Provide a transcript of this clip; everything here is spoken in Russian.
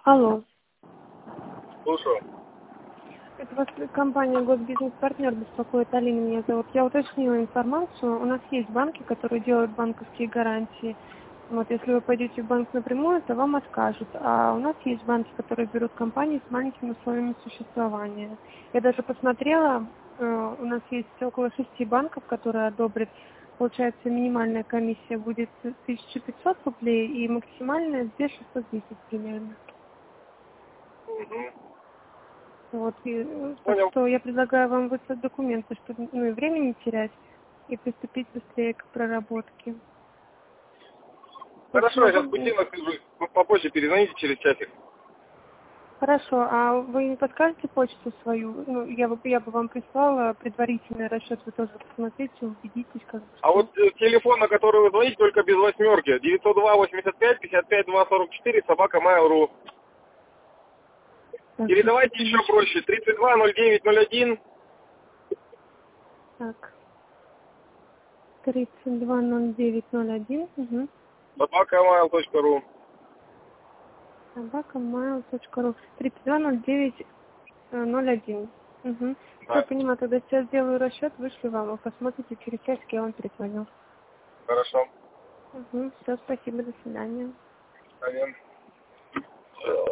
Алло. Слушаю. Это вас компания «Госбизнес-партнер» беспокоит. Алина меня зовут. Я уточнила информацию. У нас есть банки, которые делают банковские гарантии. Вот, если вы пойдете в банк напрямую, то вам откажут. А у нас есть банки, которые берут компании с маленькими условиями существования. Я даже посмотрела, у нас есть около 6 банков, которые одобрят. Получается, минимальная комиссия будет 1500 рублей и максимальная 2610 примерно. Угу. Вот, и, так Понял. что я предлагаю вам выслать документы, чтобы и времени не терять, и приступить быстрее к проработке. Вот Хорошо, я сейчас смогу... быстренько свяжусь. Попозже перезвоните через часик. Хорошо, а вы не подскажете почту свою? Ну, я бы вам прислала предварительный расчет, вы тоже посмотрите, убедитесь, как бы, А что... вот телефон, на который вы звоните, только без восьмерки. 902-85-55-244, собака Mail.ru. Так, Или сейчас, давайте еще секундочку. проще. 32-09-01, Так, 320901, угу. собака Mail.ru. Собака.mail.ru 320901. Угу. Все, Да, понимаю, тогда сейчас сделаю расчет, вышлю вам, вы посмотрите, через часик я вам перезвоню. хорошо. Угу. Все, спасибо, до свидания. Понятно.